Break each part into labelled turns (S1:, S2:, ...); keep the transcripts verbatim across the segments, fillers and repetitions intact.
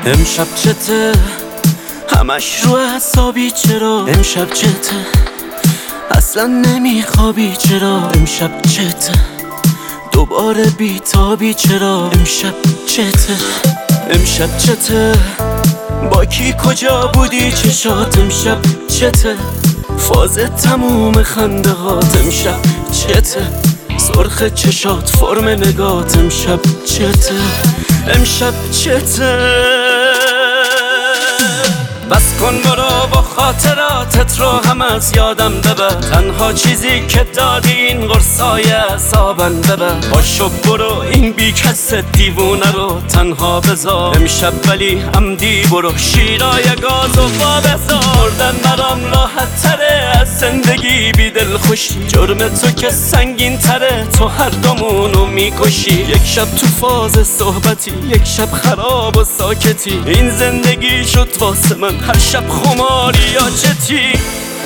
S1: امشب چته همش رو حسابی، چرا امشب چته اصلا نمیخوابی، چرا امشب چته دوباره بیتابی، چرا امشب چته امشب چته با کی کجا بودی چشات، امشب چته فاز تموم خنده هات، امشب چته سرخ چشات فرم نگات، امشب چته امشب چته بس کن برو با خاطراتت رو هم از یادم ببر، تنها چیزی که دادی این قرصای اعصابم ببر. پاشو برو این بی کس دیوونه رو تنها بذار امشب، ولی عمدی برو شیرای گاز و با بذار. مردن برام راحت تره از زندگی بی دل خوشی، جرم تو که سنگین تره تو هر دومونو میکشی. یک شب تو فاز صحبتی، یک شب خراب و ساکتی، این زندگی شد واسه من هر شب خماری یا چتی.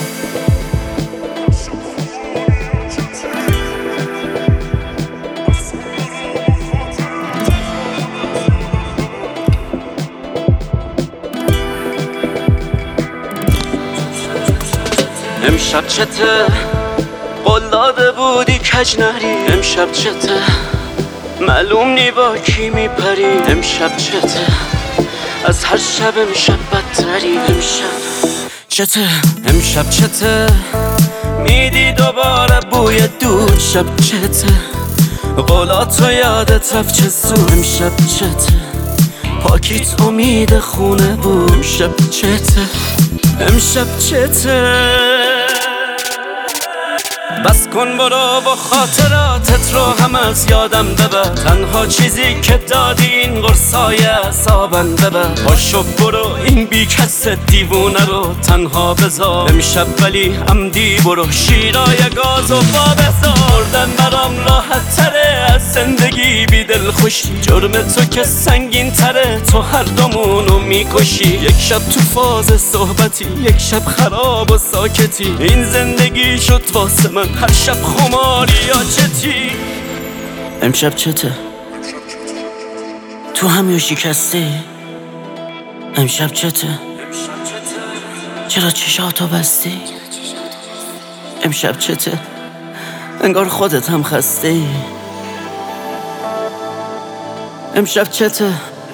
S1: امشب چته قول داده بودی کج نری، امشب چته معلوم نی با کی میپری، امشب چته از هر شب امشب بدتری، امشب چته امشب چته میدی دوباره بوی دود، شب چته قولاتو یادت رفت چه زود، امشب چته پاکیت امید خونه بود، امشب چته امشب چته بس کن برو با خاطراتت رو هم از یادم ببر، تنها چیزی که دادی این قرصای اعصابم ببر. پاشو برو این بی کس دیوونه رو تنها بذار امشب، ولی عمدی برو شیرای گاز و با بذار. مردن برام راحت تره از زندگی بی دل خوشی، جرم تو که سنگین تره تو هر دومونو میکشی. یک شب تو فاز صحبتی، یک شب خراب و ساکتی، این زندگی شد واسه من هر شب خماری یا چتی. امشب چته تو همیو شکستی، امشب چته چرا چشاتو بستی، امشب چته انگار خودت هم خستی، امشب چته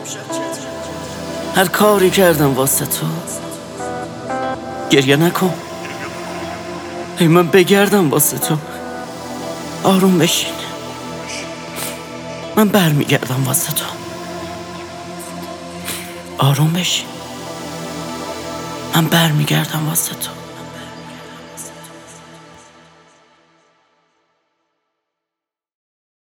S1: هر کاری کردم واسه تو. گریه نکن ای من بگردم واسه تو، آروم بشین من برمیگردم واسه تو، آروم بشین من برمیگردم واسه تو.